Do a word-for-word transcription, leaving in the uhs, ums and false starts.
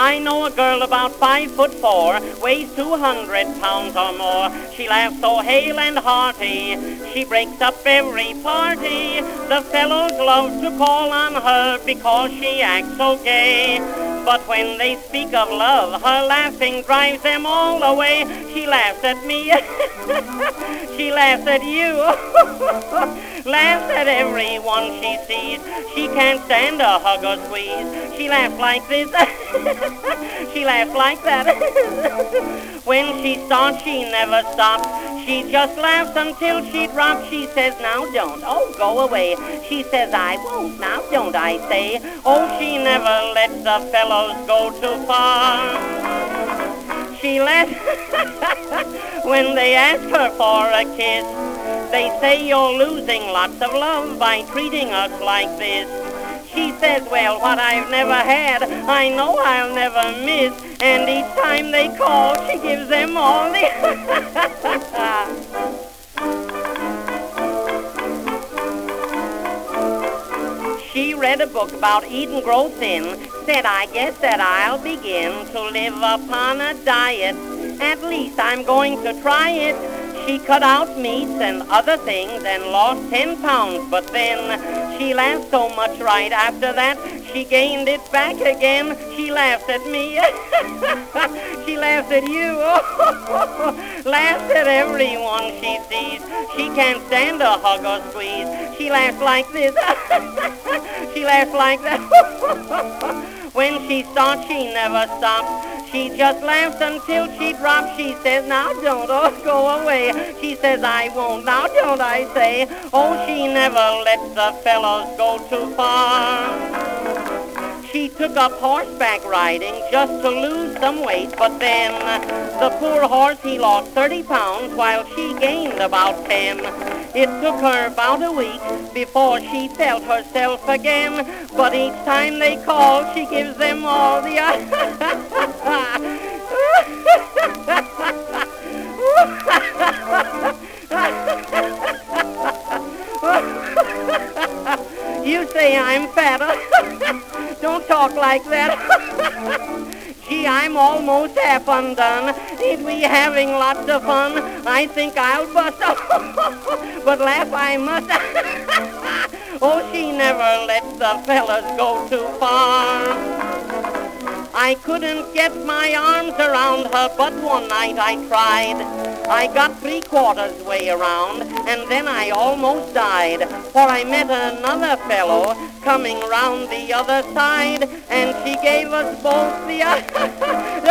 I know a girl about five foot four, weighs two hundred pounds or more. She laughs so hale and hearty, she breaks up every party. The fellows love to call on her because she acts so gay. But when they speak of love, her laughing drives them all away. She laughs at me, she laughs at you, laughs at everyone she sees. She can't stand a hug or squeeze. She laughs like this, she laughs like that. When she starts, she never stops. She just laughs until she drops. She says, now don't, oh, go away. She says, I won't, now don't, I say. Oh, she never lets the fellows go too far. She lets, when they ask her for a kiss, they say you're losing lots of love by treating us like this. She says, well, what I've never had, I know I'll never miss. And each time they call, she gives them all the... She read a book about eat and grow thin, said, I guess that I'll begin to live upon a diet. At least I'm going to try it. She cut out meats and other things and lost ten pounds, but then she laughed so much right after that, she gained it back again. She laughs at me, she laughs at you, laughs at everyone she sees. She can't stand a hug or squeeze. She laughs like this, she laughs like that. When she starts, she never stops. She just laughs until she drops. She says, now don't, oh, go away. She says, I won't, now don't, I say. Oh, she never lets the fellows go too far. She took up horseback riding just to lose some weight, but then the poor horse, he lost thirty pounds while she gained about ten. It took her about a week before she felt herself again, but each time they call, she gives them all the... You say I'm fatter. Don't talk like that. Gee, I'm almost half undone. Ain't we having lots of fun? I think I'll bust. But laugh I must. Oh, she never lets the fellas go too far. I couldn't get my arms around her, but one night I tried. I got three quarters way around, and then I almost died. For I met another fellow coming round the other side, and she gave us both the...